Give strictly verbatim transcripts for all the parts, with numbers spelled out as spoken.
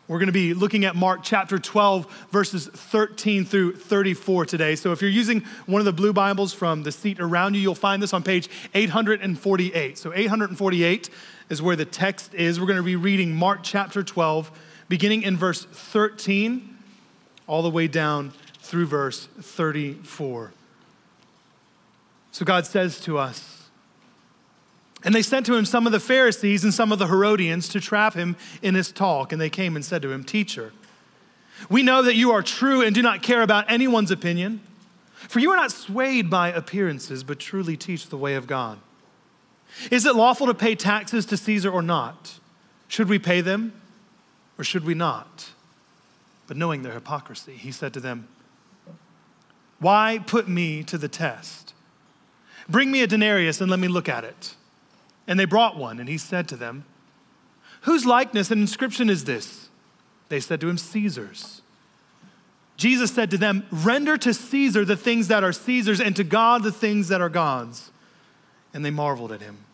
We're going to be looking at Mark chapter twelve, verses thirteen through thirty-four today. So if you're using one of the blue Bibles from the seat around you, you'll find this on page eight hundred forty-eight. So eight hundred forty-eight is where the text is. We're going to be reading Mark chapter twelve, beginning in verse thirteen, all the way down through verse thirty-four. So God says to us, "And they sent to him some of the Pharisees and some of the Herodians to trap him in his talk. And they came and said to him, 'Teacher, we know that you are true and do not care about anyone's opinion. For you are not swayed by appearances, but truly teach the way of God. Is it lawful to pay taxes to Caesar or not? Should we pay them or should we not?' But knowing their hypocrisy, he said to them, 'Why put me to the test? Bring me a denarius and let me look at it.' And they brought one, and he said to them, 'Whose likeness and inscription is this?' They said to him, 'Caesar's.' Jesus said to them, 'Render to Caesar the things that are Caesar's, and to God the things that are God's.' And they marveled at him.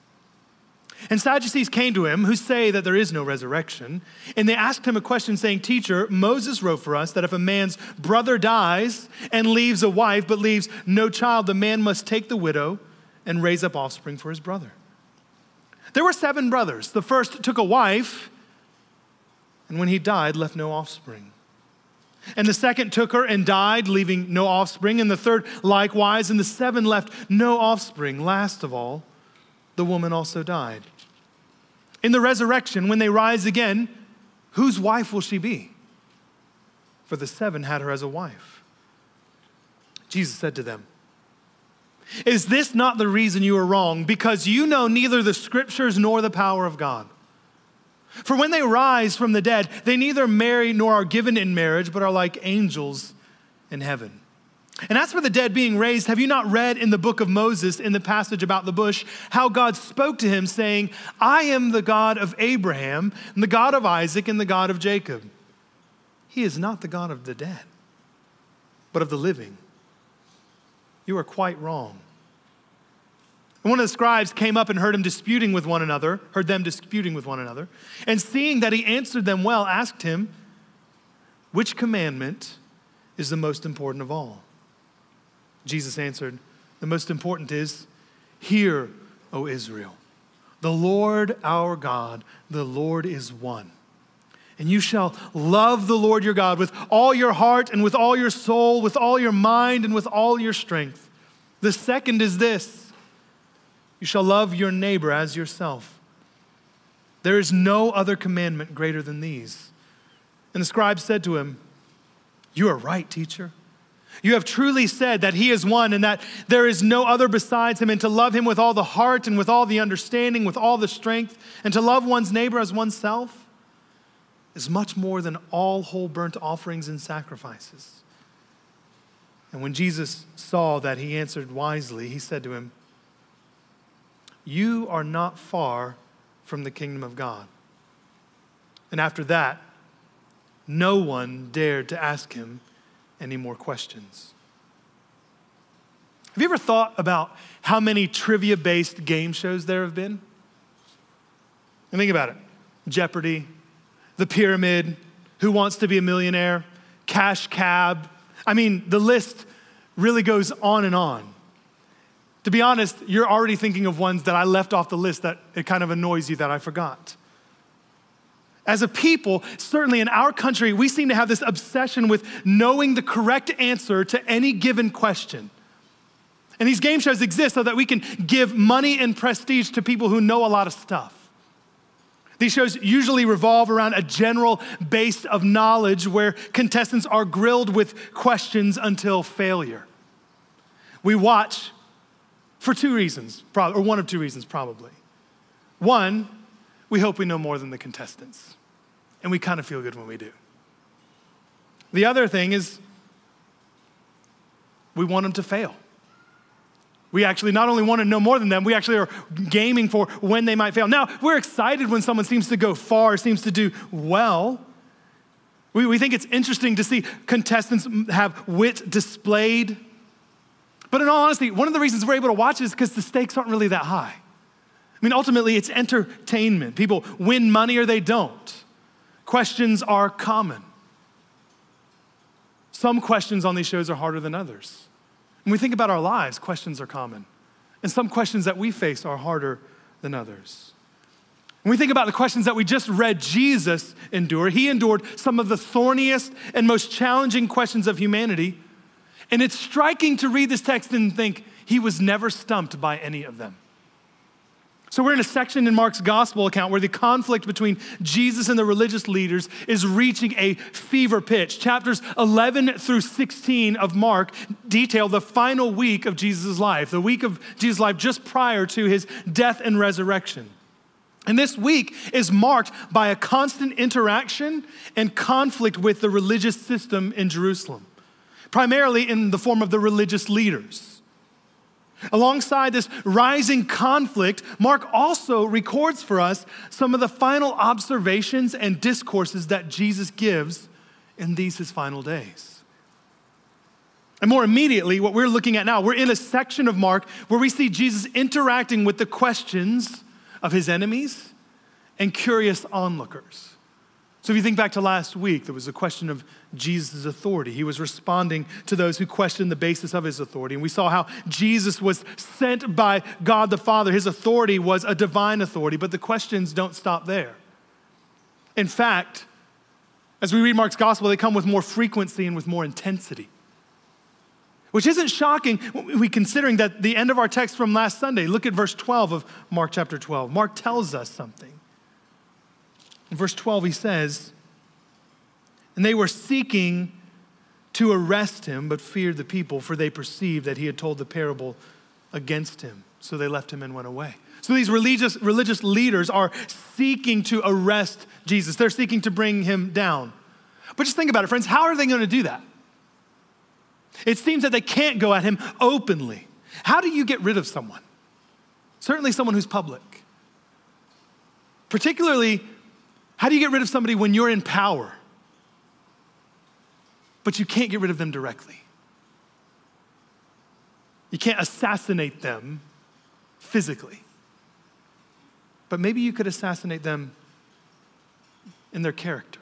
And Sadducees came to him, who say that there is no resurrection. And they asked him a question, saying, 'Teacher, Moses wrote for us that if a man's brother dies and leaves a wife, but leaves no child, the man must take the widow and raise up offspring for his brother. There were seven brothers. The first took a wife, and when he died, left no offspring. And the second took her and died, leaving no offspring. And the third likewise, and the seven left no offspring. Last of all, the woman also died. In the resurrection, when they rise again, whose wife will she be? For the seven had her as a wife.' Jesus said to them, 'Is this not the reason you are wrong? Because you know neither the scriptures nor the power of God. For when they rise from the dead, they neither marry nor are given in marriage, but are like angels in heaven. And as for the dead being raised, have you not read in the book of Moses, in the passage about the bush, how God spoke to him, saying, 'I am the God of Abraham, and the God of Isaac, and the God of Jacob.' He is not the God of the dead, but of the living. You are quite wrong." And one of the scribes came up and heard him disputing with one another, heard them disputing with one another, and seeing that he answered them well, asked him, "Which commandment is the most important of all?" Jesus answered, "The most important is, 'Hear, O Israel, the Lord our God, the Lord is one. And you shall love the Lord your God with all your heart and with all your soul, with all your mind and with all your strength. The second is this: you shall love your neighbor as yourself. There is no other commandment greater than these.' And the scribe said to him, 'You are right, teacher. You have truly said that he is one and that there is no other besides him, and to love him with all the heart and with all the understanding, with all the strength, and to love one's neighbor as oneself is much more than all whole burnt offerings and sacrifices.' And when Jesus saw that he answered wisely, he said to him, 'You are not far from the kingdom of God.' And after that, no one dared to ask him any more questions." Have you ever thought about how many trivia-based game shows there have been? And think about it. Jeopardy, The Pyramid, Who Wants to Be a Millionaire, Cash Cab. I mean, the list really goes on and on. To be honest, you're already thinking of ones that I left off the list that it kind of annoys you that I forgot. As a people, certainly in our country, we seem to have this obsession with knowing the correct answer to any given question. And these game shows exist so that we can give money and prestige to people who know a lot of stuff. These shows usually revolve around a general base of knowledge where contestants are grilled with questions until failure. We watch for two reasons, or one of two reasons probably. One, we hope we know more than the contestants, and we kind of feel good when we do. The other thing is we want them to fail. We actually not only want to know more than them, we actually are gaming for when they might fail. Now, we're excited when someone seems to go far, seems to do well. We, we think it's interesting to see contestants have wit displayed. But in all honesty, one of the reasons we're able to watch it is because the stakes aren't really that high. I mean, ultimately, it's entertainment. People win money or they don't. Questions are common. Some questions on these shows are harder than others. When we think about our lives, questions are common. And some questions that we face are harder than others. When we think about the questions that we just read Jesus endure, he endured some of the thorniest and most challenging questions of humanity. And it's striking to read this text and think he was never stumped by any of them. So we're in a section in Mark's gospel account where the conflict between Jesus and the religious leaders is reaching a fever pitch. Chapters eleven through sixteen of Mark detail the final week of Jesus' life, the week of Jesus' life just prior to his death and resurrection. And this week is marked by a constant interaction and conflict with the religious system in Jerusalem, primarily in the form of the religious leaders. Alongside this rising conflict, Mark also records for us some of the final observations and discourses that Jesus gives in these his final days. And more immediately, what we're looking at now, we're in a section of Mark where we see Jesus interacting with the questions of his enemies and curious onlookers. So if you think back to last week, there was a question of Jesus' authority. He was responding to those who questioned the basis of his authority. And we saw how Jesus was sent by God the Father. His authority was a divine authority, but the questions don't stop there. In fact, as we read Mark's gospel, they come with more frequency and with more intensity, which isn't shocking when we considering that the end of our text from last Sunday. Look at verse twelve of Mark chapter twelve. Mark tells us something. In verse twelve, he says, "And they were seeking to arrest him, but feared the people, for they perceived that he had told the parable against him. So they left him and went away." So these religious, religious leaders are seeking to arrest Jesus. They're seeking to bring him down. But just think about it, friends. How are they going to do that? It seems that they can't go at him openly. How do you get rid of someone? Certainly someone who's public. Particularly, how do you get rid of somebody when you're in power, but you can't get rid of them directly? You can't assassinate them physically, but maybe you could assassinate them in their character.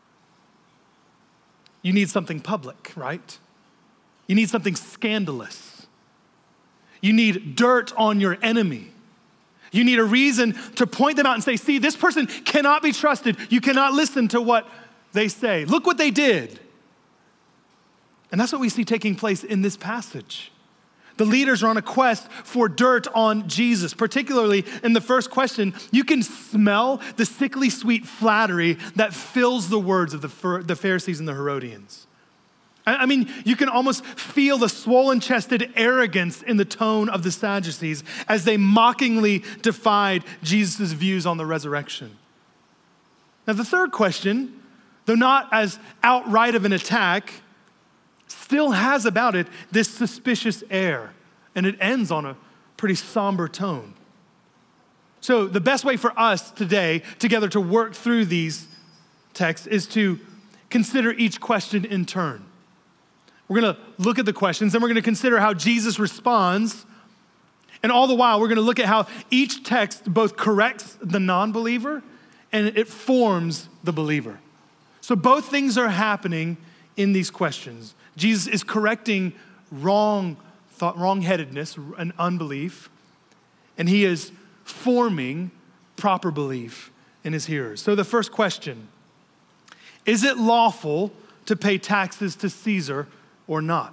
You need something public, right? You need something scandalous. You need dirt on your enemy. You need a reason to point them out and say, see, this person cannot be trusted. You cannot listen to what they say. Look what they did. And that's what we see taking place in this passage. The leaders are on a quest for dirt on Jesus. Particularly in the first question, you can smell the sickly sweet flattery that fills the words of the, the Pharisees and the Herodians. I mean, you can almost feel the swollen-chested arrogance in the tone of the Sadducees as they mockingly defied Jesus' views on the resurrection. Now, the third question, though not as outright of an attack, still has about it this suspicious air, and it ends on a pretty somber tone. So the best way for us today together to work through these texts is to consider each question in turn. We're gonna look at the questions, then we're gonna consider how Jesus responds, and all the while we're gonna look at how each text both corrects the non-believer and it forms the believer. So both things are happening in these questions. Jesus is correcting wrong thought, wrong-headedness and unbelief, and he is forming proper belief in his hearers. So the first question, is it lawful to pay taxes to Caesar or not?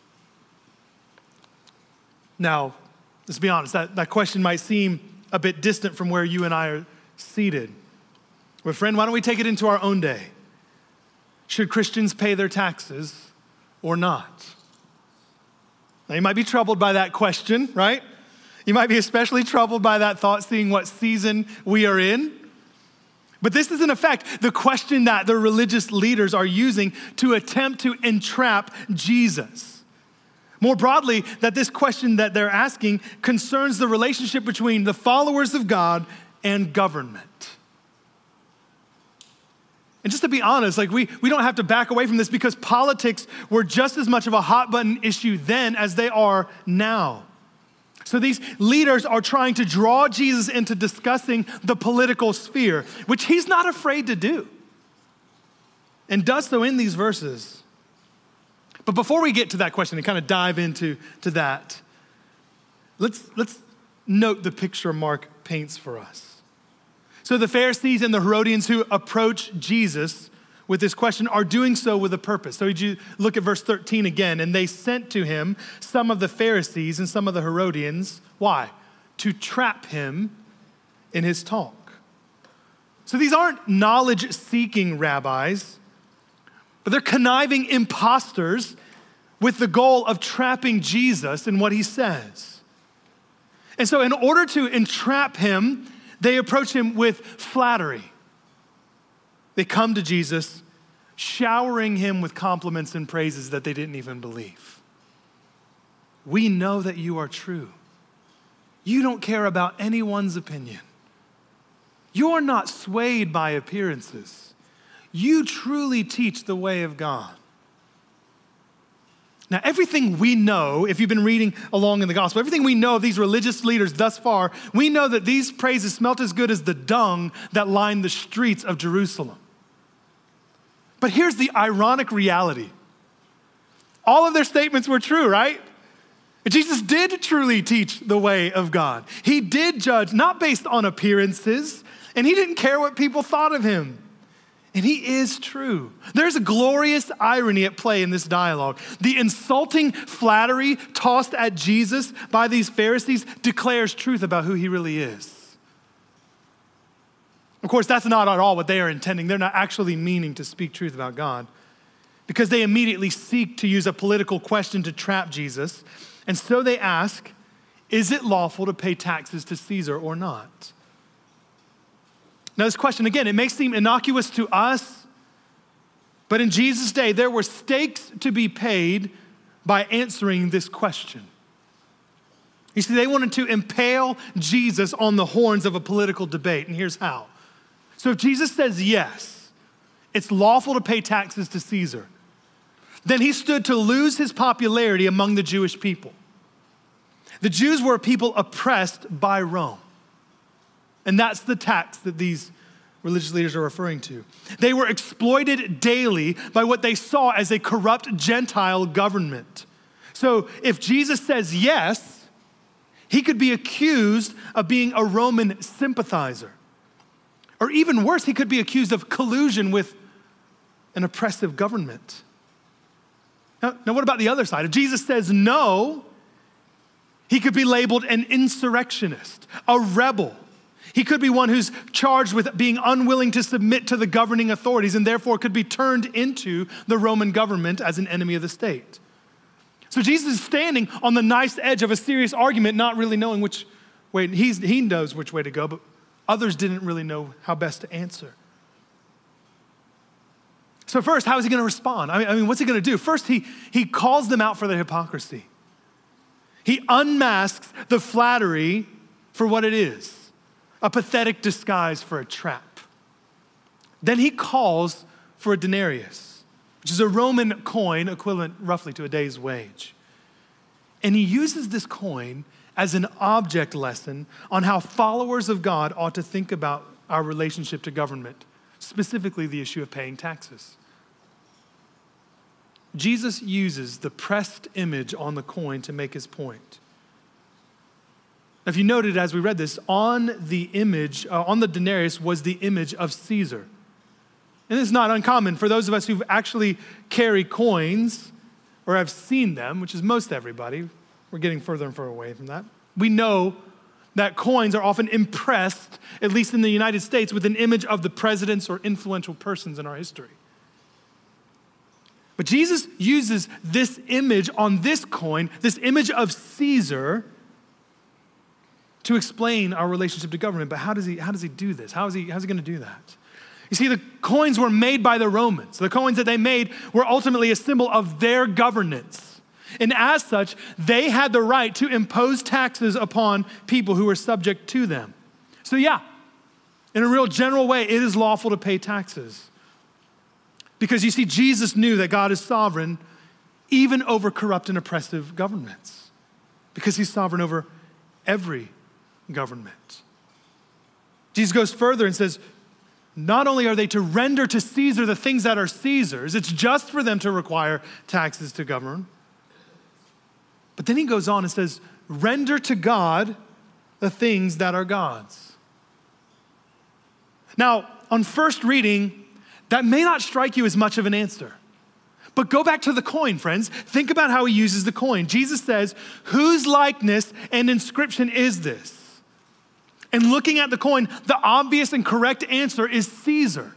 Now, let's be honest, that, that question might seem a bit distant from where you and I are seated. But friend, why don't we take it into our own day? Should Christians pay their taxes or not? Now, you might be troubled by that question, right? You might be especially troubled by that thought, seeing what season we are in. But this is in effect the question that the religious leaders are using to attempt to entrap Jesus. More broadly, that this question that they're asking concerns the relationship between the followers of God and government. And just to be honest, like we, we don't have to back away from this because politics were just as much of a hot button issue then as they are now. So these leaders are trying to draw Jesus into discussing the political sphere, which he's not afraid to do. and does so in these verses. But before we get to that question and kind of dive into to that, let's, let's note the picture Mark paints for us. So the Pharisees and the Herodians who approach Jesus with this question are doing so with a purpose. So you look at verse thirteen again, and they sent to him some of the Pharisees and some of the Herodians. Why? To trap him in his talk. So these aren't knowledge-seeking rabbis, but they're conniving imposters with the goal of trapping Jesus in what he says. And so in order to entrap him, they approach him with flattery. They come to Jesus, showering him with compliments and praises that they didn't even believe. We know that you are true. You don't care about anyone's opinion. You're not swayed by appearances. You truly teach the way of God. Now, everything we know, if you've been reading along in the gospel, everything we know of these religious leaders thus far, we know that these praises smelt as good as the dung that lined the streets of Jerusalem. But here's the ironic reality. All of their statements were true, right? Jesus did truly teach the way of God. He did judge not based on appearances, and he didn't care what people thought of him. And he is true. There's a glorious irony at play in this dialogue. The insulting flattery tossed at Jesus by these Pharisees declares truth about who he really is. Of course, that's not at all what they are intending. They're not actually meaning to speak truth about God, because they immediately seek to use a political question to trap Jesus. And so they ask, is it lawful to pay taxes to Caesar or not? Now this question, again, it may seem innocuous to us, but in Jesus' day, there were stakes to be paid by answering this question. You see, they wanted to impale Jesus on the horns of a political debate, and here's how. So if Jesus says yes, it's lawful to pay taxes to Caesar, then he stood to lose his popularity among the Jewish people. The Jews were a people oppressed by Rome. And that's the tax that these religious leaders are referring to. They were exploited daily by what they saw as a corrupt Gentile government. So if Jesus says yes, he could be accused of being a Roman sympathizer. Or even worse, he could be accused of collusion with an oppressive government. Now, now what about the other side? If Jesus says no, he could be labeled an insurrectionist, a rebel. He could be one who's charged with being unwilling to submit to the governing authorities and therefore could be turned into the Roman government as an enemy of the state. So Jesus is standing on the nice edge of a serious argument, not really knowing which way, he's, he knows which way to go, but others didn't really know how best to answer. So first, how is he going to respond? I mean, I mean, what's he going to do? First, he, he calls them out for their hypocrisy. He unmasks the flattery for what it is, a pathetic disguise for a trap. Then he calls for a denarius, which is a Roman coin equivalent roughly to a day's wage. And he uses this coin as an object lesson on how followers of God ought to think about our relationship to government, specifically the issue of paying taxes. Jesus uses the pressed image on the coin to make his point. If you noted as we read this, on the image, uh, on the denarius was the image of Caesar. And this is not uncommon for those of us who actually carry coins or have seen them, which is most everybody. We're getting further and further away from that. We know that coins are often impressed, at least in the United States, with an image of the presidents or influential persons in our history. But Jesus uses this image on this coin, this image of Caesar, to explain our relationship to government. But how does he, how does he do this? How is he, how's he going to do that? You see, the coins were made by the Romans. The coins that they made were ultimately a symbol of their governance. And as such, they had the right to impose taxes upon people who were subject to them. So yeah, in a real general way, it is lawful to pay taxes. Because you see, Jesus knew that God is sovereign even over corrupt and oppressive governments. Because he's sovereign over every government. Jesus goes further and says, not only are they to render to Caesar the things that are Caesar's, it's just for them to require taxes to govern. But then he goes on and says, render to God the things that are God's. Now, on first reading, that may not strike you as much of an answer. But go back to the coin, friends. Think about how he uses the coin. Jesus says, whose likeness and inscription is this? And looking at the coin, the obvious and correct answer is Caesar.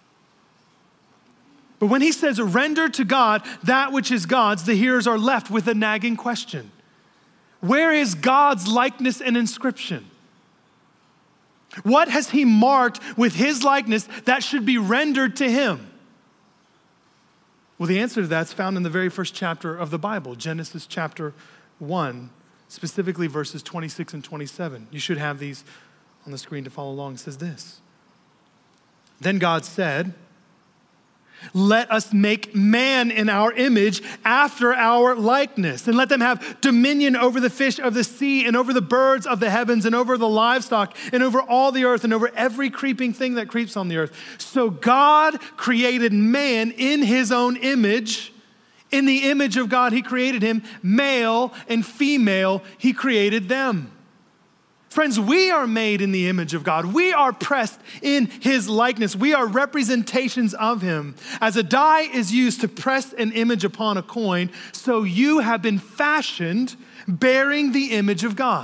But when he says, render to God that which is God's, the hearers are left with a nagging question. Where is God's likeness and inscription? What has he marked with his likeness that should be rendered to him? Well, the answer to that's found in the very first chapter of the Bible, Genesis chapter one, specifically verses twenty-six and twenty-seven. You should have these on the screen to follow along. It says this. Then God said, let us make man in our image after our likeness, and let them have dominion over the fish of the sea and over the birds of the heavens and over the livestock and over all the earth and over every creeping thing that creeps on the earth. So God created man in his own image. In the image of God, he created him. Male and female, he created them. Friends, we are made in the image of God. We are pressed in his likeness. We are representations of him. As a die is used to press an image upon a coin, so you have been fashioned bearing the image of God.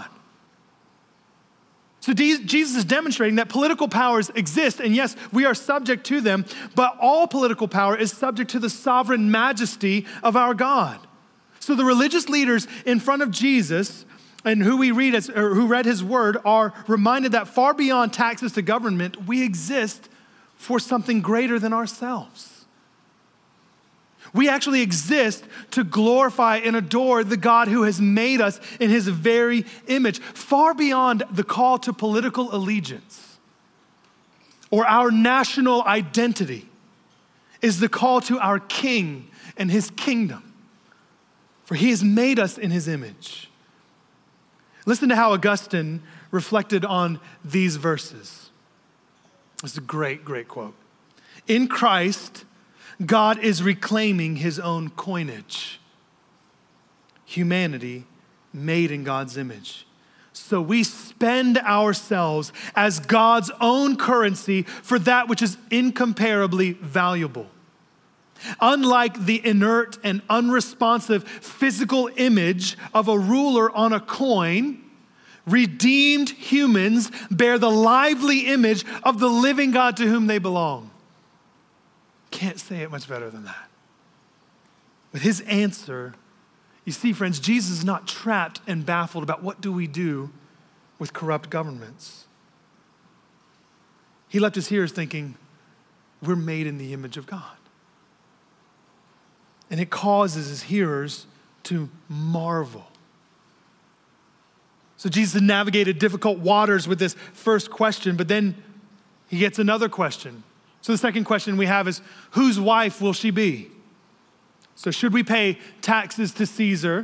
So Jesus is demonstrating that political powers exist, and yes, we are subject to them, but all political power is subject to the sovereign majesty of our God. So the religious leaders in front of Jesus and who we read as, or who read his word are reminded that far beyond taxes to government, we exist for something greater than ourselves. We actually exist to glorify and adore the God who has made us in his very image, far beyond the call to political allegiance or our national identity is the call to our King and his kingdom, for he has made us in his image. Listen to how Augustine reflected on these verses. This is a great, great quote. In Christ, God is reclaiming his own coinage. Humanity made in God's image. So we spend ourselves as God's own currency for that which is incomparably valuable. Unlike the inert and unresponsive physical image of a ruler on a coin, redeemed humans bear the lively image of the living God to whom they belong. Can't say it much better than that. With his answer, you see, friends, Jesus is not trapped and baffled about what do we do with corrupt governments. He left his hearers thinking, we're made in the image of God. And it causes his hearers to marvel. So Jesus navigated difficult waters with this first question, but then he gets another question. So the second question we have is, whose wife will she be? So should we pay taxes to Caesar?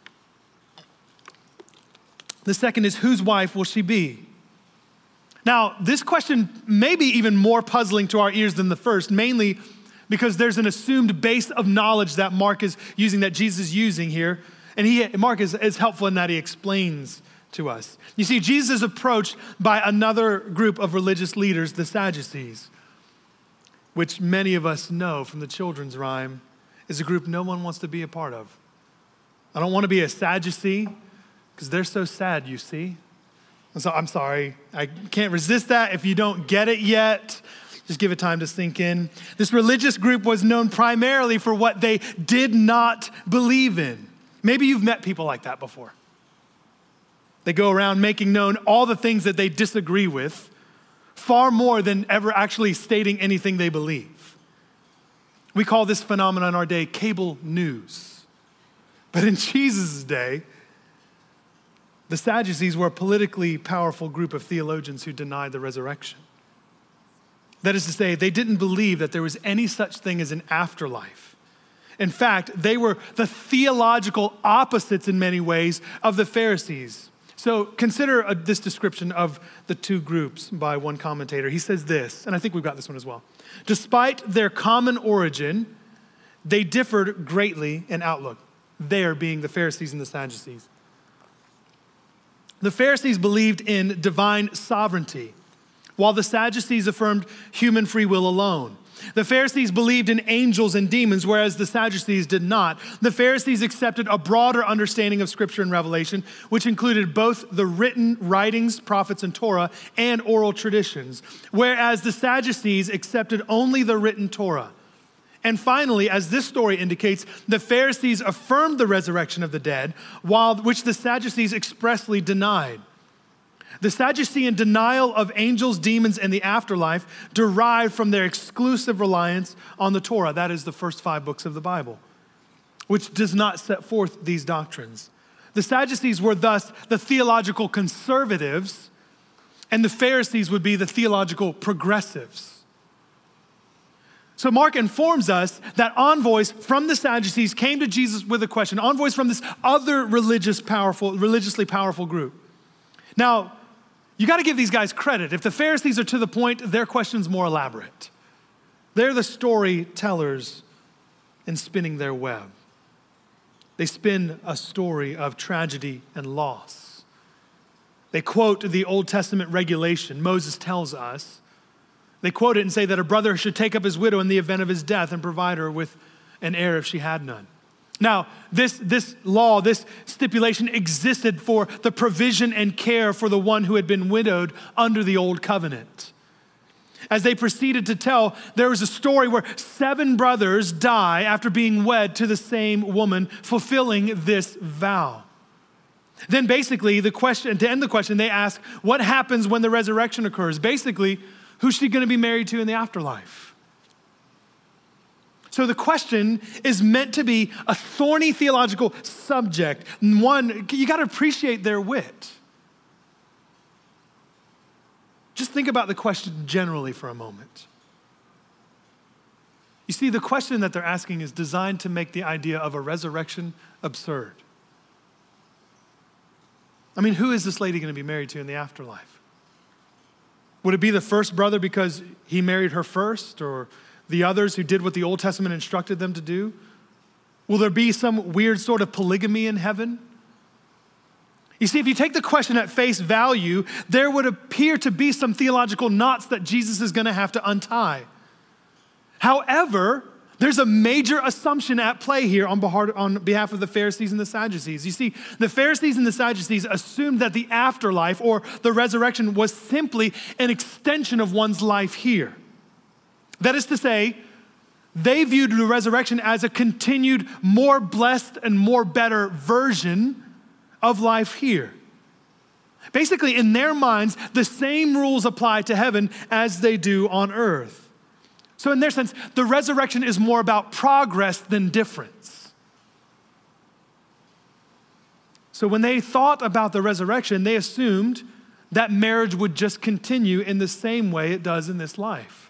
The second is, whose wife will she be? Now, this question may be even more puzzling to our ears than the first, mainly because there's an assumed base of knowledge that Mark is using, that Jesus is using here. And he, Mark is, is helpful in that he explains to us. You see, Jesus is approached by another group of religious leaders, the Sadducees, which many of us know from the children's rhyme is a group no one wants to be a part of. I don't want to be a Sadducee because they're so sad, you see. So I'm sorry, I can't resist that. If you don't get it yet, just give it time to sink in. This religious group was known primarily for what they did not believe in. Maybe you've met people like that before. They go around making known all the things that they disagree with, far more than ever actually stating anything they believe. We call this phenomenon in our day cable news. But in Jesus' day, the Sadducees were a politically powerful group of theologians who denied the resurrection. That is to say, they didn't believe that there was any such thing as an afterlife. In fact, they were the theological opposites in many ways of the Pharisees. So consider uh, this description of the two groups by one commentator. He says this, and I think we've got this one as well. Despite their common origin, they differed greatly in outlook. There being the Pharisees and the Sadducees. The Pharisees believed in divine sovereignty, while the Sadducees affirmed human free will alone. The Pharisees believed in angels and demons, whereas the Sadducees did not. The Pharisees accepted a broader understanding of Scripture and Revelation, which included both the written writings, prophets, and Torah, and oral traditions, whereas the Sadducees accepted only the written Torah. And finally, as this story indicates, the Pharisees affirmed the resurrection of the dead, while which the Sadducees expressly denied. The Sadducean denial of angels, demons, and the afterlife derived from their exclusive reliance on the Torah. That is the first five books of the Bible, which does not set forth these doctrines. The Sadducees were thus the theological conservatives, and the Pharisees would be the theological progressives. So Mark informs us that envoys from the Sadducees came to Jesus with a question. Envoys from this other religious, powerful, religiously powerful group. Now, you got to give these guys credit. If the Pharisees are to the point, their question's more elaborate. They're the storytellers in spinning their web. They spin a story of tragedy and loss. They quote the Old Testament regulation. Moses tells us. They quote it and say that a brother should take up his widow in the event of his death and provide her with an heir if she had none. Now, this, this law, this stipulation existed for the provision and care for the one who had been widowed under the old covenant. As they proceeded to tell, there was a story where seven brothers die after being wed to the same woman, fulfilling this vow. Then basically, the question, to end the question, they ask, what happens when the resurrection occurs? Basically, who's she going to be married to in the afterlife? So the question is meant to be a thorny theological subject. One, you got to appreciate their wit. Just think about the question generally for a moment. You see, the question that they're asking is designed to make the idea of a resurrection absurd. I mean, who is this lady going to be married to in the afterlife? Would it be the first brother because he married her first, or the others who did what the Old Testament instructed them to do? Will there be some weird sort of polygamy in heaven? You see, if you take the question at face value, there would appear to be some theological knots that Jesus is going to have to untie. However, there's a major assumption at play here on behalf of the Pharisees and the Sadducees. You see, the Pharisees and the Sadducees assumed that the afterlife or the resurrection was simply an extension of one's life here. That is to say, they viewed the resurrection as a continued, more blessed and more better version of life here. Basically, in their minds, the same rules apply to heaven as they do on earth. So in their sense, the resurrection is more about progress than difference. So when they thought about the resurrection, they assumed that marriage would just continue in the same way it does in this life.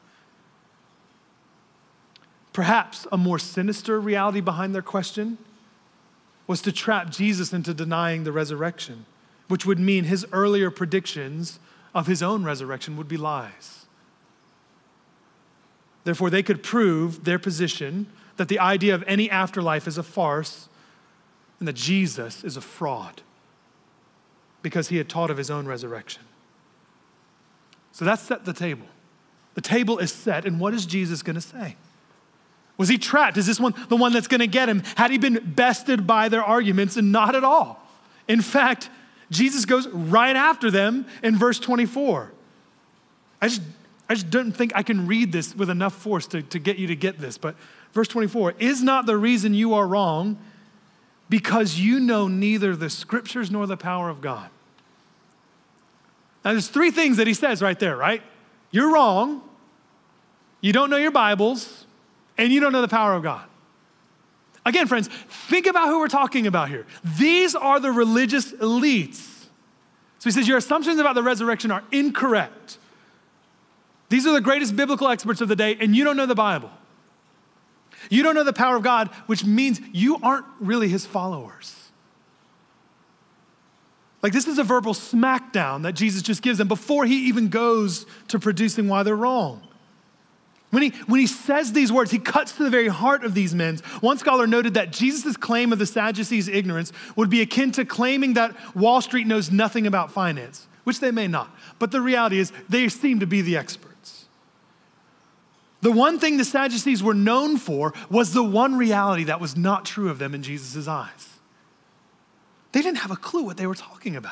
Perhaps a more sinister reality behind their question was to trap Jesus into denying the resurrection, which would mean his earlier predictions of his own resurrection would be lies. Therefore, they could prove their position that the idea of any afterlife is a farce and that Jesus is a fraud because he had taught of his own resurrection. So that set the table. The table is set, and what is Jesus going to say? Was he trapped? Is this one the one that's going to get him? Had he been bested by their arguments? And not at all. In fact, Jesus goes right after them in verse twenty-four. I just, I just don't think I can read this with enough force to, to get you to get this. But verse twenty-four, is not the reason you are wrong because you know neither the scriptures nor the power of God. Now there's three things that he says right there, right? You're wrong. You don't know your Bibles. And you don't know the power of God. Again, friends, think about who we're talking about here. These are the religious elites. So he says, your assumptions about the resurrection are incorrect. These are the greatest biblical experts of the day, and you don't know the Bible. You don't know the power of God, which means you aren't really his followers. Like this is a verbal smackdown that Jesus just gives them before he even goes to producing why they're wrong. When he, when he says these words, he cuts to the very heart of these men. One scholar noted that Jesus' claim of the Sadducees' ignorance would be akin to claiming that Wall Street knows nothing about finance, which they may not. But the reality is they seem to be the experts. The one thing the Sadducees were known for was the one reality that was not true of them in Jesus' eyes. They didn't have a clue what they were talking about.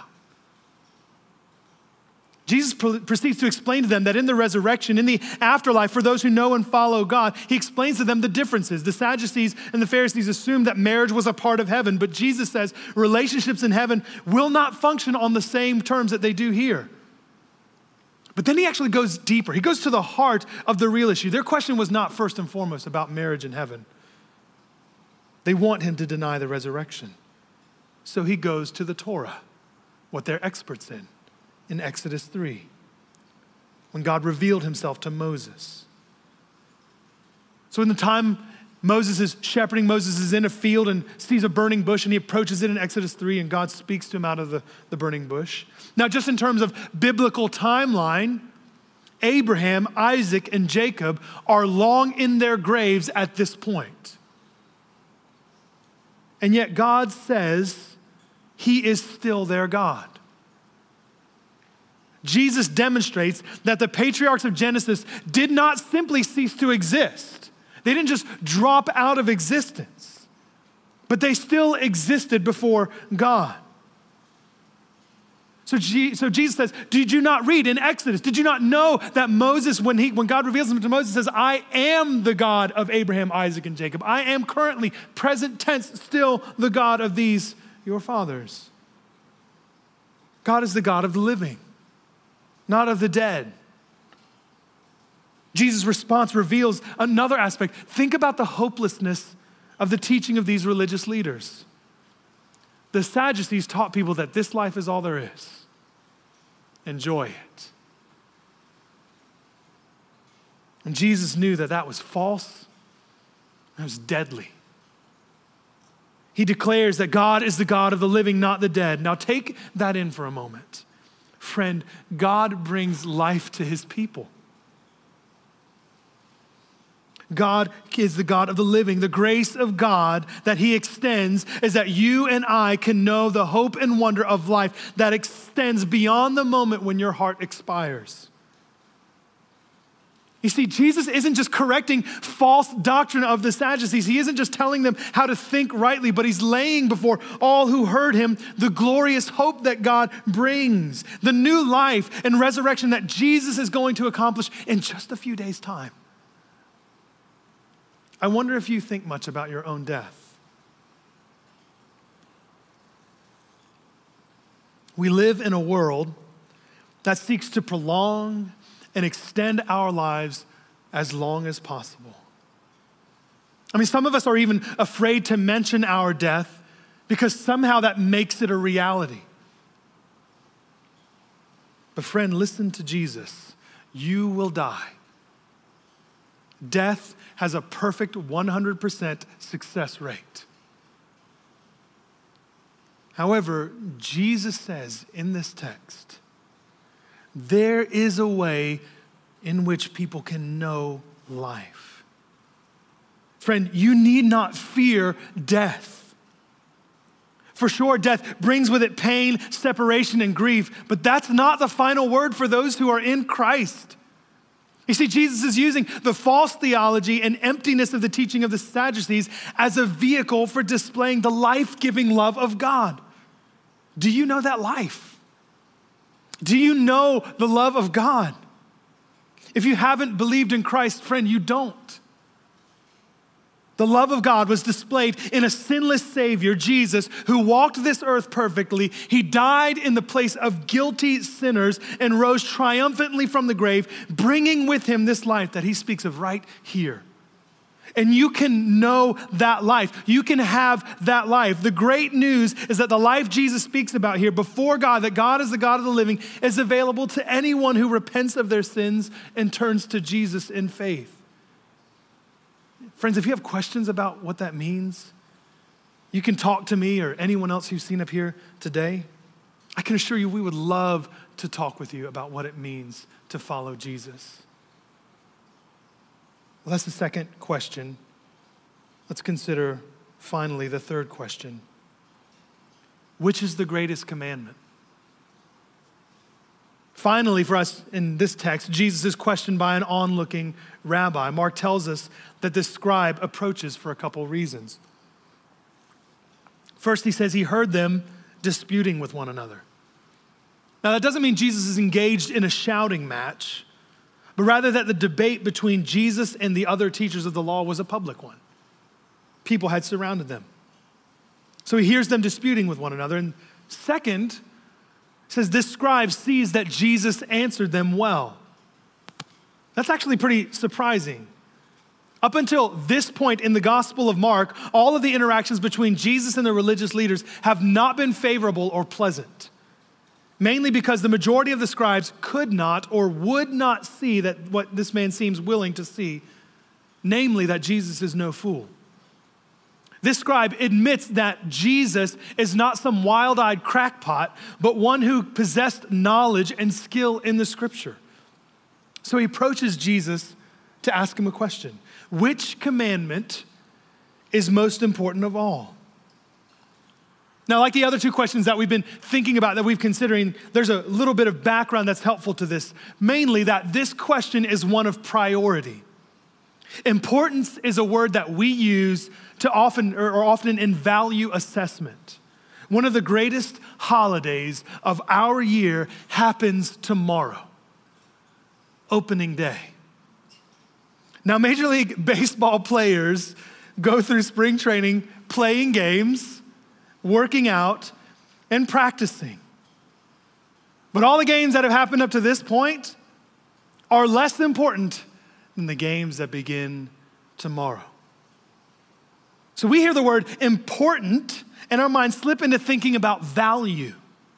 Jesus proceeds to explain to them that in the resurrection, in the afterlife, for those who know and follow God, he explains to them the differences. The Sadducees and the Pharisees assumed that marriage was a part of heaven, but Jesus says relationships in heaven will not function on the same terms that they do here. But then he actually goes deeper. He goes to the heart of the real issue. Their question was not first and foremost about marriage in heaven. They want him to deny the resurrection. So he goes to the Torah, what they're experts in, in Exodus three, when God revealed himself to Moses. So in the time Moses is shepherding, Moses is in a field and sees a burning bush, and he approaches it in Exodus three, and God speaks to him out of the, the burning bush. Now, just in terms of biblical timeline, Abraham, Isaac, and Jacob are long in their graves at this point. And yet God says he is still their God. Jesus demonstrates that the patriarchs of Genesis did not simply cease to exist. They didn't just drop out of existence, but they still existed before God. So, G- so Jesus says, did you not read in Exodus? Did you not know that Moses, when he, when God reveals him to Moses, says, I am the God of Abraham, Isaac, and Jacob. I am currently, present tense, still the God of these, your fathers. God is the God of the living, not of the dead. Jesus' response reveals another aspect. Think about the hopelessness of the teaching of these religious leaders. The Sadducees taught people that this life is all there is. Enjoy it. And Jesus knew that that was false. That was deadly. He declares that God is the God of the living, not the dead. Now take that in for a moment. Friend, God brings life to his people. God is the God of the living. The grace of God that he extends is that you and I can know the hope and wonder of life that extends beyond the moment when your heart expires. You see, Jesus isn't just correcting false doctrine of the Sadducees. He isn't just telling them how to think rightly, but he's laying before all who heard him the glorious hope that God brings, the new life and resurrection that Jesus is going to accomplish in just a few days' time. I wonder if you think much about your own death. We live in a world that seeks to prolong and extend our lives as long as possible. I mean, some of us are even afraid to mention our death because somehow that makes it a reality. But friend, listen to Jesus. You will die. Death has a perfect one hundred percent success rate. However, Jesus says in this text, there is a way in which people can know life. Friend, you need not fear death. For sure, death brings with it pain, separation, and grief, but that's not the final word for those who are in Christ. You see, Jesus is using the false theology and emptiness of the teaching of the Sadducees as a vehicle for displaying the life-giving love of God. Do you know that life? Do you know the love of God? If you haven't believed in Christ, friend, you don't. The love of God was displayed in a sinless Savior, Jesus, who walked this earth perfectly. He died in the place of guilty sinners and rose triumphantly from the grave, bringing with him this life that he speaks of right here. And you can know that life. You can have that life. The great news is that the life Jesus speaks about here before God, that God is the God of the living, is available to anyone who repents of their sins and turns to Jesus in faith. Friends, if you have questions about what that means, you can talk to me or anyone else who's seen up here today. I can assure you we would love to talk with you about what it means to follow Jesus. Well, that's the second question. Let's consider finally the third question. Which is the greatest commandment? Finally, for us in this text, Jesus is questioned by an onlooking rabbi. Mark tells us that this scribe approaches for a couple reasons. First, he says he heard them disputing with one another. Now, that doesn't mean Jesus is engaged in a shouting match, but rather that the debate between Jesus and the other teachers of the law was a public one. People had surrounded them. So he hears them disputing with one another. And second, it says this scribe sees that Jesus answered them well. That's actually pretty surprising. Up until this point in the Gospel of Mark, all of the interactions between Jesus and the religious leaders have not been favorable or pleasant. Mainly because the majority of the scribes could not or would not see that what this man seems willing to see, namely that Jesus is no fool. This scribe admits that Jesus is not some wild-eyed crackpot, but one who possessed knowledge and skill in the scripture. So he approaches Jesus to ask him a question. Which commandment is most important of all? Now, like the other two questions that we've been thinking about, that we've considering, there's a little bit of background that's helpful to this. Mainly that this question is one of priority. Importance is a word that we use to often, or often in value assessment. One of the greatest holidays of our year happens tomorrow, opening day. Now, Major League Baseball players go through spring training playing games, working out, and practicing. But all the games that have happened up to this point are less important than the games that begin tomorrow. So we hear the word important, and our minds slip into thinking about value.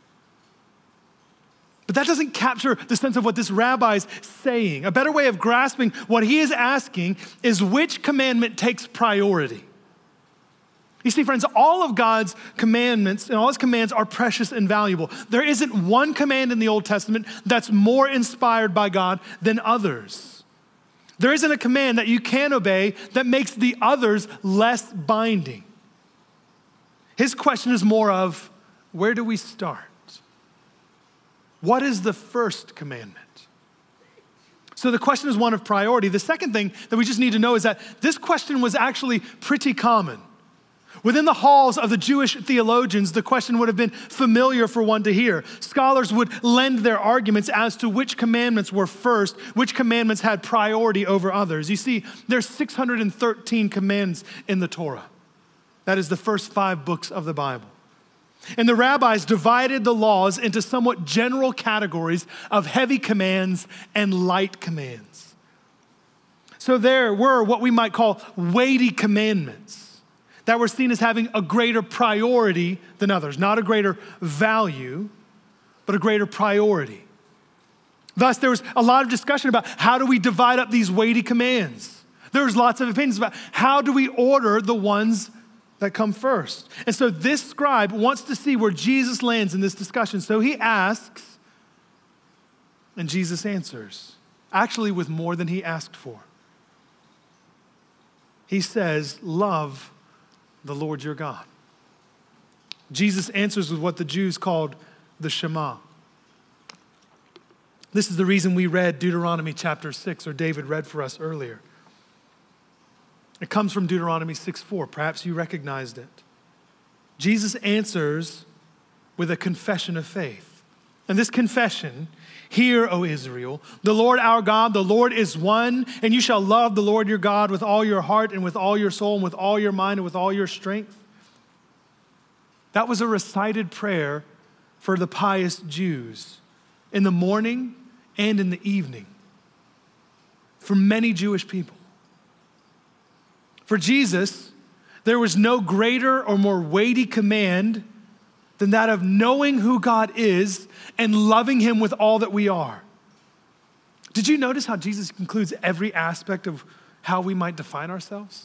But that doesn't capture the sense of what this rabbi is saying. A better way of grasping what he is asking is which commandment takes priority. You see, friends, all of God's commandments and all his commands are precious and valuable. There isn't one command in the Old Testament that's more inspired by God than others. There isn't a command that you can obey that makes the others less binding. His question is more of, where do we start? What is the first commandment? So the question is one of priority. The second thing that we just need to know is that this question was actually pretty common. Within the halls of the Jewish theologians, the question would have been familiar for one to hear. Scholars would lend their arguments as to which commandments were first, which commandments had priority over others. You see, there's six hundred thirteen commands in the Torah. That is the first five books of the Bible. And the rabbis divided the laws into somewhat general categories of heavy commands and light commands. So there were what we might call weighty commandments that were seen as having a greater priority than others. Not a greater value, but a greater priority. Thus, there was a lot of discussion about how do we divide up these weighty commands. There's lots of opinions about how do we order the ones that come first. And so this scribe wants to see where Jesus lands in this discussion. So he asks, and Jesus answers, actually with more than he asked for. He says, love the Lord your God. Jesus answers with what the Jews called the Shema. This is the reason we read Deuteronomy chapter six, or David read for us earlier. It comes from Deuteronomy six four. Perhaps you recognized it. Jesus answers with a confession of faith. And this confession, hear, O Israel, the Lord our God, the Lord is one, and you shall love the Lord your God with all your heart and with all your soul and with all your mind and with all your strength. That was a recited prayer for the pious Jews in the morning and in the evening for many Jewish people. For Jesus, there was no greater or more weighty command than that of knowing who God is and loving him with all that we are. Did you notice how Jesus concludes every aspect of how we might define ourselves?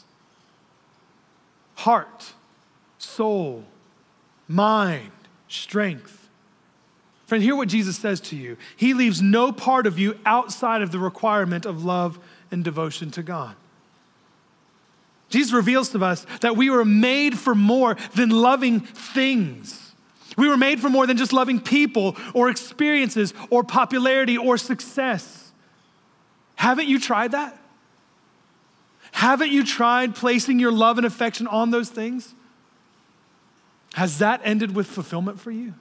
Heart, soul, mind, strength. Friend, hear what Jesus says to you. He leaves no part of you outside of the requirement of love and devotion to God. Jesus reveals to us that we were made for more than loving things. We were made for more than just loving people or experiences or popularity or success. Haven't you tried that? Haven't you tried placing your love and affection on those things? Has that ended with fulfillment for you?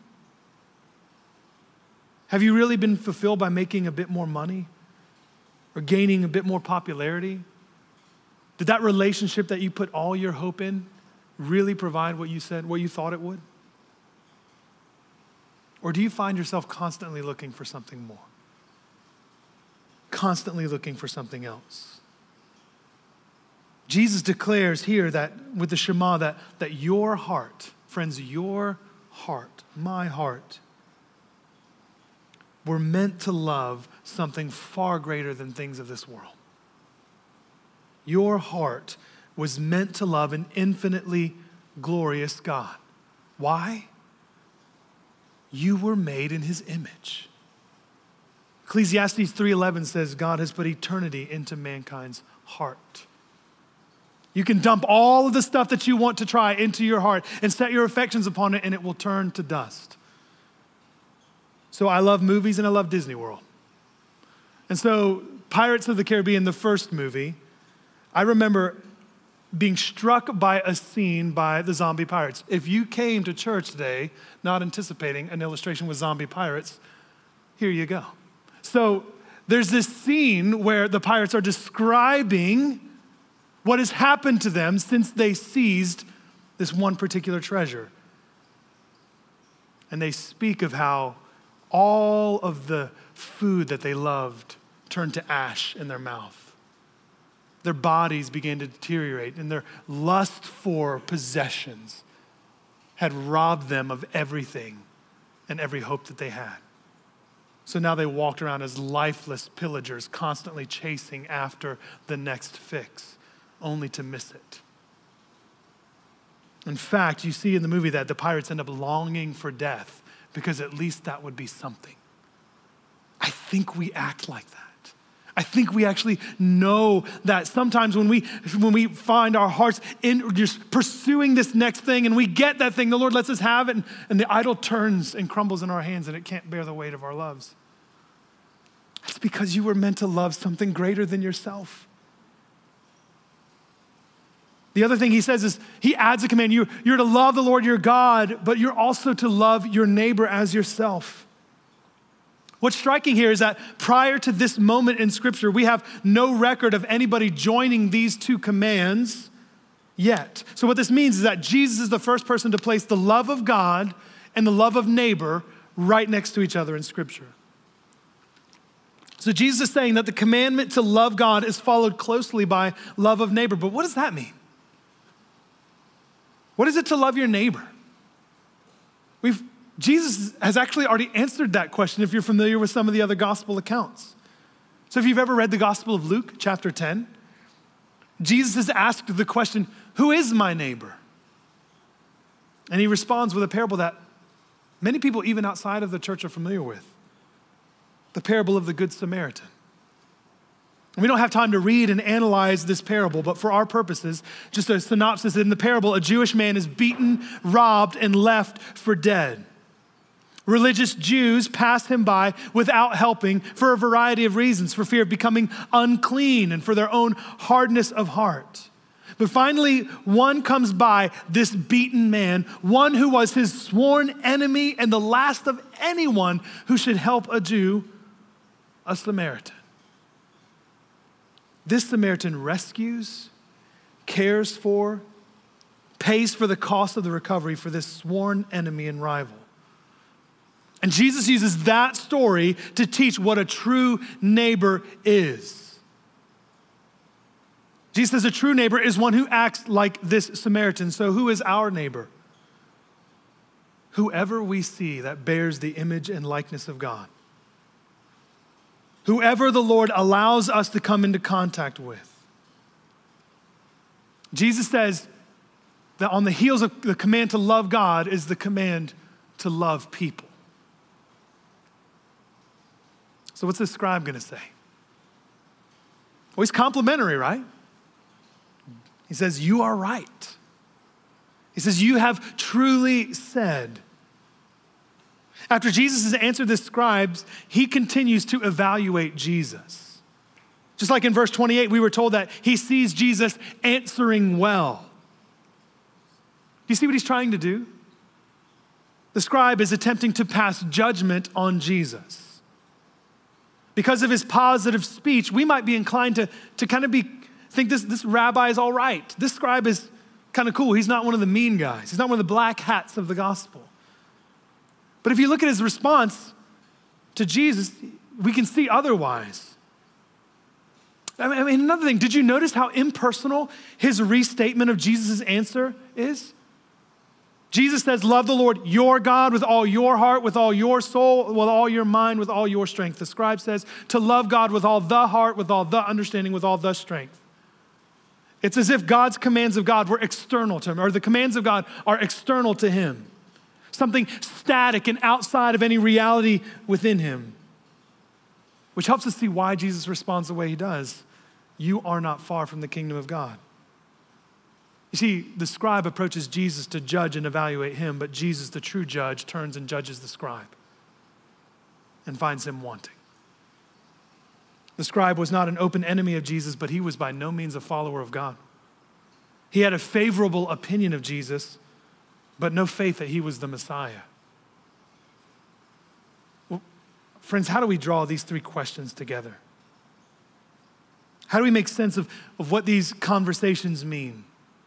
Have you really been fulfilled by making a bit more money or gaining a bit more popularity? Did that relationship that you put all your hope in really provide what you said, what you thought it would? Or do you find yourself constantly looking for something more? Constantly looking for something else? Jesus declares here that with the Shema that, that your heart, friends, your heart, my heart, we're meant to love something far greater than things of this world. Your heart was meant to love an infinitely glorious God. Why? You were made in his image. Ecclesiastes three eleven says God has put eternity into mankind's heart. You can dump all of the stuff that you want to try into your heart and set your affections upon it, and it will turn to dust. So I love movies and I love Disney World. And so Pirates of the Caribbean, the first movie, I remember being struck by a scene by the zombie pirates. If you came to church today not anticipating an illustration with zombie pirates, here you go. So there's this scene where the pirates are describing what has happened to them since they seized this one particular treasure. And they speak of how all of the food that they loved turned to ash in their mouth. Their bodies began to deteriorate, and their lust for possessions had robbed them of everything and every hope that they had. So now they walked around as lifeless pillagers, constantly chasing after the next fix, only to miss it. In fact, you see in the movie that the pirates end up longing for death because at least that would be something. I think we act like that. I think we actually know that sometimes when we when we find our hearts in just pursuing this next thing and we get that thing, the Lord lets us have it, and, and the idol turns and crumbles in our hands and it can't bear the weight of our loves. It's because you were meant to love something greater than yourself. The other thing he says is he adds a command. You, you're to love the Lord your God, but you're also to love your neighbor as yourself. What's striking here is that prior to this moment in Scripture, we have no record of anybody joining these two commands yet. So what this means is that Jesus is the first person to place the love of God and the love of neighbor right next to each other in Scripture. So Jesus is saying that the commandment to love God is followed closely by love of neighbor. But what does that mean? What is it to love your neighbor? We've Jesus has actually already answered that question if you're familiar with some of the other gospel accounts. So if you've ever read the Gospel of Luke, chapter ten, Jesus is asked the question, who is my neighbor? And he responds with a parable that many people even outside of the church are familiar with. The parable of the Good Samaritan. And we don't have time to read and analyze this parable, but for our purposes, just a synopsis. In the parable, a Jewish man is beaten, robbed, and left for dead. Religious Jews pass him by without helping for a variety of reasons, for fear of becoming unclean and for their own hardness of heart. But finally, one comes by, this beaten man, one who was his sworn enemy and the last of anyone who should help a Jew, a Samaritan. This Samaritan rescues, cares for, pays for the cost of the recovery for this sworn enemy and rival. And Jesus uses that story to teach what a true neighbor is. Jesus says a true neighbor is one who acts like this Samaritan. So who is our neighbor? Whoever we see that bears the image and likeness of God. Whoever the Lord allows us to come into contact with. Jesus says that on the heels of the command to love God is the command to love people. So what's the scribe gonna say? Well, he's complimentary, right? He says, you are right. He says, you have truly said. After Jesus has answered the scribes, he continues to evaluate Jesus. Just like in verse twenty-eight, we were told that he sees Jesus answering well. Do you see what he's trying to do? The scribe is attempting to pass judgment on Jesus. Because of his positive speech, we might be inclined to, to kind of be think this, this rabbi is all right. This scribe is kind of cool. He's not one of the mean guys. He's not one of the black hats of the gospel. But if you look at his response to Jesus, we can see otherwise. I mean, I mean, another thing, did you notice how impersonal his restatement of Jesus' answer is? Jesus says, love the Lord your God with all your heart, with all your soul, with all your mind, with all your strength. The scribe says to love God with all the heart, with all the understanding, with all the strength. It's as if God's commands of God were external to him, or the commands of God are external to him. Something static and outside of any reality within him. Which helps us see why Jesus responds the way he does. You are not far from the kingdom of God. You see, the scribe approaches Jesus to judge and evaluate him, but Jesus, the true judge, turns and judges the scribe and finds him wanting. The scribe was not an open enemy of Jesus, but he was by no means a follower of God. He had a favorable opinion of Jesus, but no faith that he was the Messiah. Well, friends, how do we draw these three questions together? How do we make sense of, of what these conversations mean?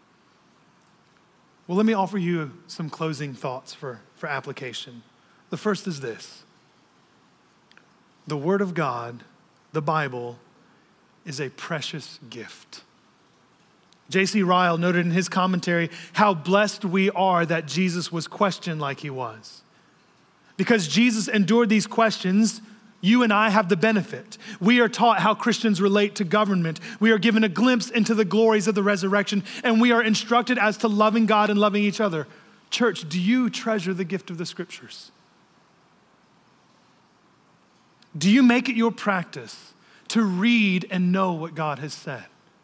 Well, let me offer you some closing thoughts for, for application. The first is this. The Word of God, the Bible, is a precious gift. J C Ryle noted in his commentary how blessed we are that Jesus was questioned like he was. Because Jesus endured these questions, you and I have the benefit. We are taught how Christians relate to government. We are given a glimpse into the glories of the resurrection, and we are instructed as to loving God and loving each other. Church, do you treasure the gift of the scriptures? Do you make it your practice to read and know what God has said?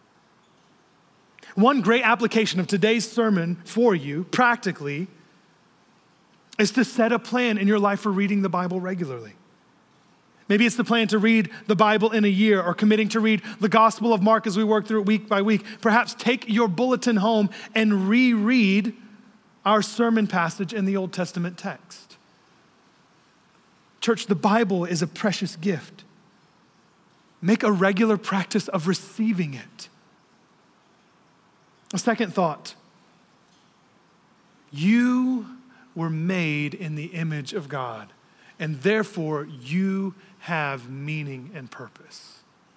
One great application of today's sermon for you, practically, is to set a plan in your life for reading the Bible regularly. Maybe it's the plan to read the Bible in a year, or committing to read the Gospel of Mark as we work through it week by week. Perhaps take your bulletin home and reread our sermon passage in the Old Testament text. Church, the Bible is a precious gift. Make a regular practice of receiving it. A second thought. You were made in the image of God, and therefore you have meaning and purpose.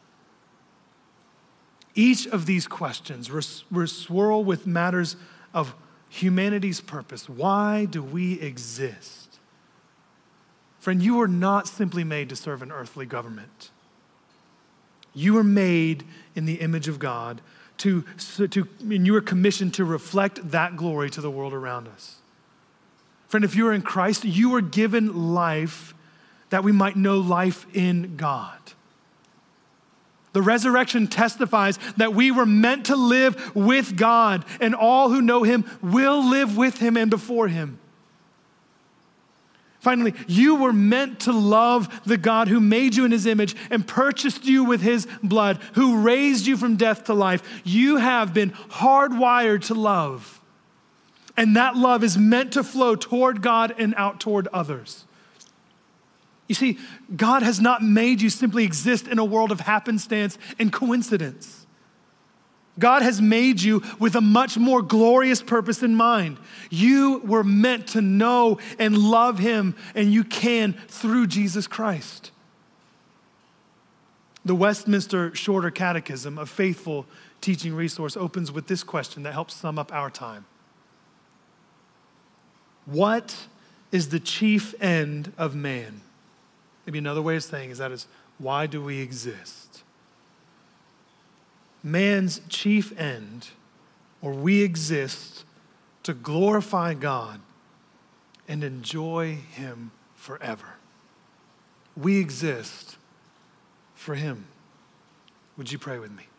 Each of these questions swirl with matters of humanity's purpose. Why do we exist? Friend, you were not simply made to serve an earthly government. You were made in the image of God, to, to, and you were commissioned to reflect that glory to the world around us. Friend, if you are in Christ, you were given life that we might know life in God. The resurrection testifies that we were meant to live with God, and all who know him will live with him and before him. Finally, you were meant to love the God who made you in his image and purchased you with his blood, who raised you from death to life. You have been hardwired to love. And that love is meant to flow toward God and out toward others. You see, God has not made you simply exist in a world of happenstance and coincidence. God has made you with a much more glorious purpose in mind. You were meant to know and love him, and you can through Jesus Christ. The Westminster Shorter Catechism, a faithful teaching resource, opens with this question that helps sum up our time. What is the chief end of man? Maybe another way of saying is that is, why do we exist? Man's chief end, or we exist to glorify God and enjoy him forever. We exist for him. Would you pray with me?